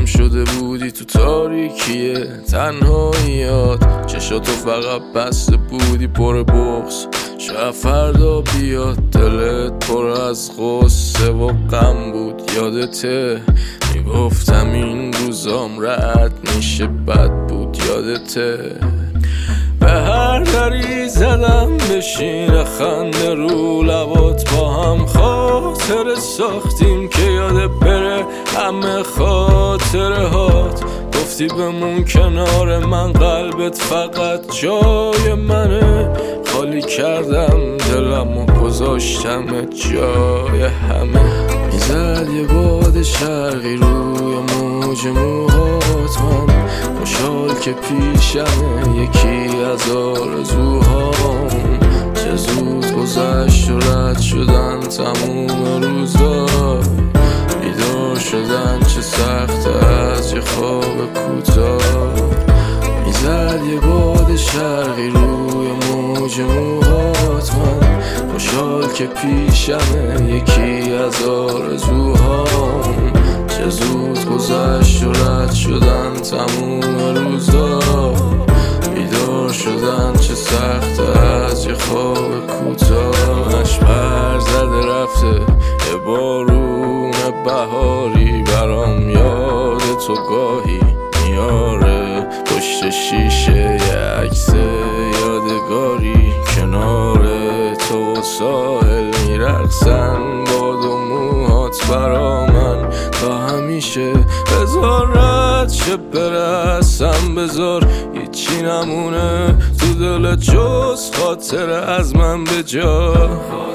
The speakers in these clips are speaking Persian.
گم شده بودی تو تاریکیه تنهاییات، چشاتو فقط بسته بودی پر بغض. شاید فردا بیاد دلت پر از غصه و غم بود. یادته میگفتم این روزام رد میشه بد بود. یادته به هر دری زدم بشین خنده رو لبات، با هم خاطر ساختیم که یاد بره همه خاطره هات. گفتی بمون کنار من، قلبت فقط جای منه. خالی کردم دلم و گذاشتم جای همه. میزد یه باد شرقی روی موج موهات، من خوشحال که پیشمه یکی از آرزوهام. چه زود گذشت و رد شدن تموم روزا، بیدار شدن چه سخت از یه خواب کوتاه. میزد یه باد شرقی روی موج موهات، من خوشحال که پیشمه یکی از آرزوهام. چه زود گذشت و رد شدن تموم روزا، بیدار شدن چه سخت از یه خواب کوتاه. پر زده رفته یه بارون بهاری، برام یاد تو گاهی میاره پشت شیشه یه عکس یادگاری. کنار تو ساحل میرقصن باد و موهات برا من تا همیشه. بذار رد شه برسم، بذار هیچی نمونه تو دل جز خاطر از من به جا.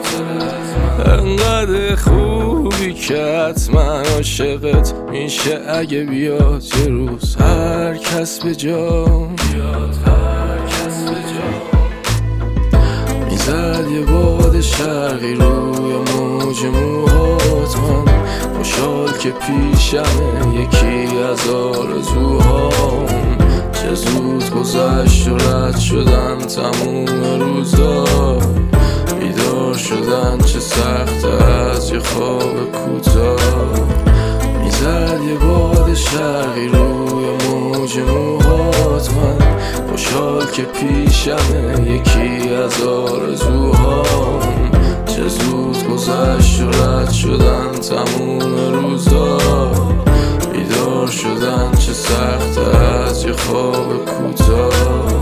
انقدر خوبی که حتما عاشقت میشه اگه بیاد یه روز هر کس به جا. میزد یه باد شرقی روی موج موهات، من خوشحال که پیشمه یکی از آرزوهام. چه زود گذشت و رد شدن تموم روزا، بیدار شدن چه سخت از یه خواب کوتاه. میزد یه باد شرقی روی موج موهات، من خوشحال که پیشمه یکی از آرزوهام. چه زود گذشت و رد شدن تموم روزا، بیدار شدن چه سخت از یه خواب کوتاه.